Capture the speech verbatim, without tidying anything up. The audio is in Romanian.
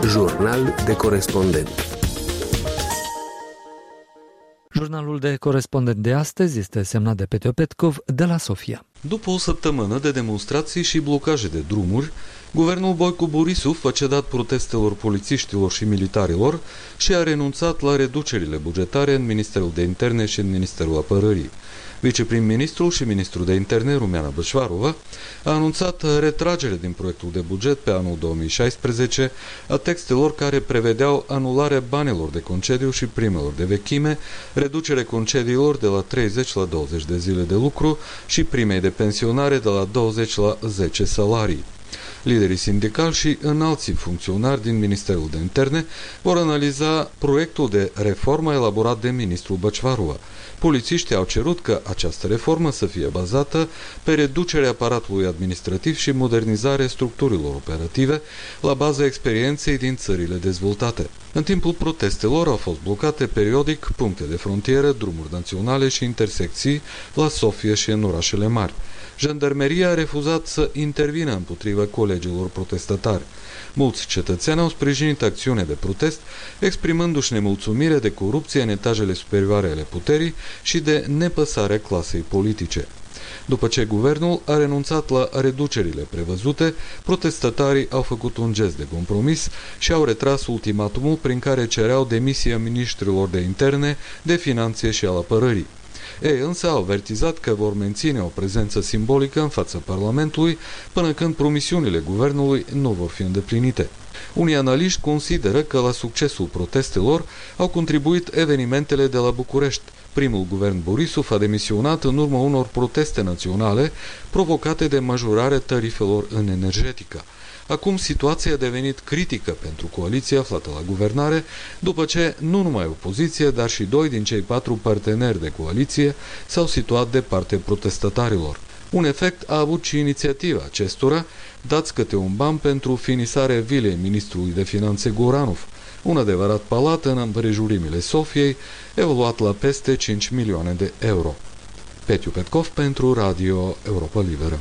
Jurnal de corespondent. Jurnalul de corespondent de astăzi este semnat de Petio Petkov de la Sofia. După o săptămână de demonstrații și blocaje de drumuri, guvernul Boicu Borisov a cedat protestelor polițiștilor și militarilor și a renunțat la reducerile bugetare în Ministerul de Interne și în Ministerul Apărării. Viceprim-ministrul și ministrul de interne, Rumeana Bășvarova, a anunțat retragere din proiectul de buget pe anul două mii șaisprezece a textelor care prevedeau anularea banilor de concediu și primelor de vechime, reducere concediilor de la treizeci la douăzeci de zile de lucru și primei de pensionare de la douăzeci la zece salarii. Liderii sindicali și înalții funcționari din Ministerul de Interne vor analiza proiectul de reformă elaborat de ministrul Bășvarova. Polițiștii au cerut ca această reformă să fie bazată pe reducerea aparatului administrativ și modernizarea structurilor operative la baza experienței din țările dezvoltate. În timpul protestelor au fost blocate periodic puncte de frontieră, drumuri naționale și intersecții la Sofia și în orașele mari. Jandarmeria a refuzat să intervină împotriva colegilor protestatari. Mulți cetățeni au sprijinit acțiunea de protest, exprimându-și nemulțumire de corupție în etajele superioare ale puterii și de nepăsarea clasei politice. După ce guvernul a renunțat la reducerile prevăzute, protestatarii au făcut un gest de compromis și au retras ultimatumul prin care cereau demisia ministrilor de interne, de finanțe și al apărării. Ei însă au avertizat că vor menține o prezență simbolică în fața Parlamentului până când promisiunile guvernului nu vor fi îndeplinite. Unii analiști consideră că la succesul protestelor au contribuit evenimentele de la București. Primul guvern Borisov a demisionat în urma unor proteste naționale provocate de majorarea tarifelor în energetică. Acum situația a devenit critică pentru coaliția aflată la guvernare, după ce nu numai opoziție, dar și doi din cei patru parteneri de coaliție s-au situat de partea protestatarilor. Un efect a avut și inițiativa acestora, dați câte un ban pentru finisarea vilei ministrului de finanțe Goranov, un adevărat palat în împrejurimile Sofiei, evaluat la peste cinci milioane de euro. Petio Petkov pentru Radio Europa Liberă.